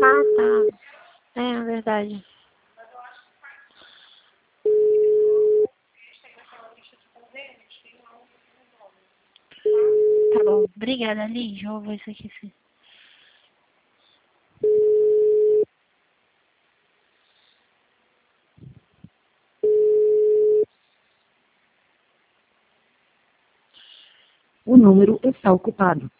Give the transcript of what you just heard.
Ah, tá. É verdade. Tá bom. Obrigada, Liz. Eu vou ver isso aqui sim. O número está ocupado.